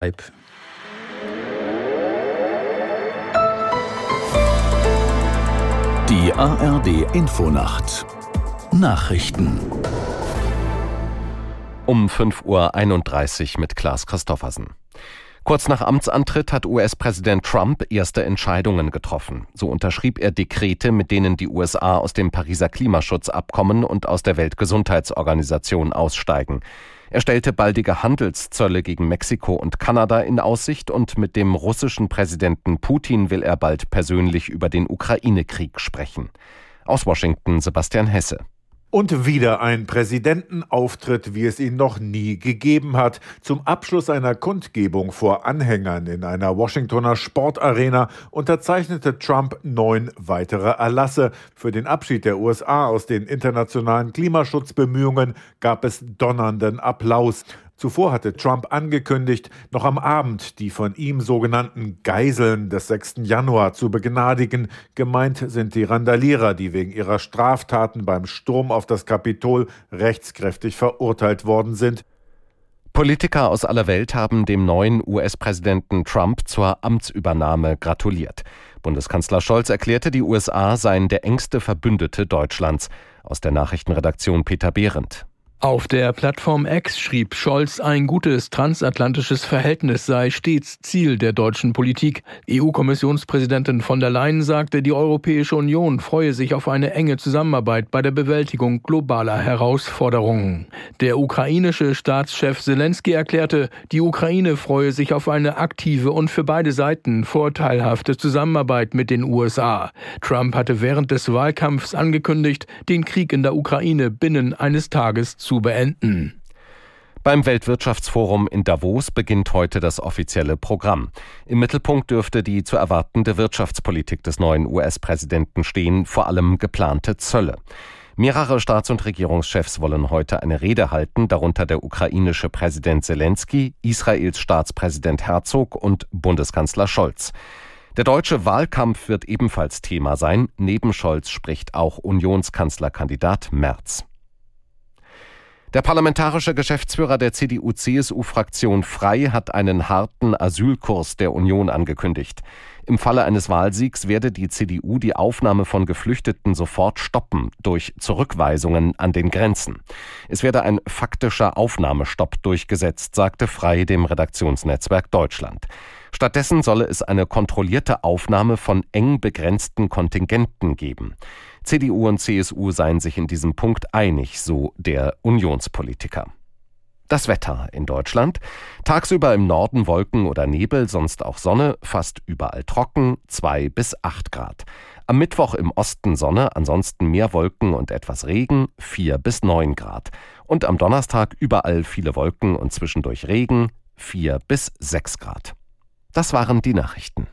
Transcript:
Die ARD-Infonacht Nachrichten um 5:31 Uhr mit Klaas Christoffersen. Kurz nach Amtsantritt hat US-Präsident Trump erste Entscheidungen getroffen. So unterschrieb er Dekrete, mit denen die USA aus dem Pariser Klimaschutzabkommen und aus der Weltgesundheitsorganisation aussteigen. Er stellte baldige Handelszölle gegen Mexiko und Kanada in Aussicht und mit dem russischen Präsidenten Putin will er bald persönlich über den Ukraine-Krieg sprechen. Aus Washington Sebastian Hesse. Und wieder ein Präsidentenauftritt, wie es ihn noch nie gegeben hat. Zum Abschluss einer Kundgebung vor Anhängern in einer Washingtoner Sportarena unterzeichnete Trump 9 weitere Erlasse. Für den Abschied der USA aus den internationalen Klimaschutzbemühungen gab es donnernden Applaus. Zuvor hatte Trump angekündigt, noch am Abend die von ihm sogenannten Geiseln des 6. Januar zu begnadigen. Gemeint sind die Randalierer, die wegen ihrer Straftaten beim Sturm auf das Kapitol rechtskräftig verurteilt worden sind. Politiker aus aller Welt haben dem neuen US-Präsidenten Trump zur Amtsübernahme gratuliert. Bundeskanzler Scholz erklärte, die USA seien der engste Verbündete Deutschlands. Aus der Nachrichtenredaktion Peter Behrendt. Auf der Plattform X schrieb Scholz, ein gutes transatlantisches Verhältnis sei stets Ziel der deutschen Politik. EU-Kommissionspräsidentin von der Leyen sagte, die Europäische Union freue sich auf eine enge Zusammenarbeit bei der Bewältigung globaler Herausforderungen. Der ukrainische Staatschef Zelensky erklärte, die Ukraine freue sich auf eine aktive und für beide Seiten vorteilhafte Zusammenarbeit mit den USA. Trump hatte während des Wahlkampfs angekündigt, den Krieg in der Ukraine binnen eines Tages zu beenden. Beim Weltwirtschaftsforum in Davos beginnt heute das offizielle Programm. Im Mittelpunkt dürfte die zu erwartende Wirtschaftspolitik des neuen US-Präsidenten stehen, vor allem geplante Zölle. Mehrere Staats- und Regierungschefs wollen heute eine Rede halten, darunter der ukrainische Präsident Zelensky, Israels Staatspräsident Herzog und Bundeskanzler Scholz. Der deutsche Wahlkampf wird ebenfalls Thema sein. Neben Scholz spricht auch Unionskanzlerkandidat Merz. Der parlamentarische Geschäftsführer der CDU-CSU-Fraktion Frei hat einen harten Asylkurs der Union angekündigt. Im Falle eines Wahlsiegs werde die CDU die Aufnahme von Geflüchteten sofort stoppen, durch Zurückweisungen an den Grenzen. Es werde ein faktischer Aufnahmestopp durchgesetzt, sagte Frei dem Redaktionsnetzwerk Deutschland. Stattdessen solle es eine kontrollierte Aufnahme von eng begrenzten Kontingenten geben. CDU und CSU seien sich in diesem Punkt einig, so der Unionspolitiker. Das Wetter in Deutschland. Tagsüber im Norden Wolken oder Nebel, sonst auch Sonne, fast überall trocken, 2 bis 8 Grad. Am Mittwoch im Osten Sonne, ansonsten mehr Wolken und etwas Regen, 4 bis 9 Grad. Und am Donnerstag überall viele Wolken und zwischendurch Regen, 4 bis 6 Grad. Das waren die Nachrichten.